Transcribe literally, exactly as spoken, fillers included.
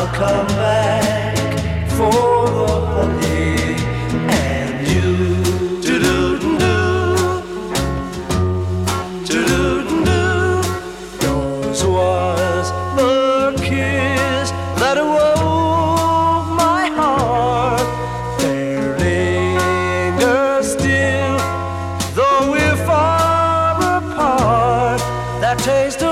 come back for the honey and you. Do-do-do-do, do-do-do-do. Yours was the kiss that awoke my heart. There lingers still, though we're far apart, that taste of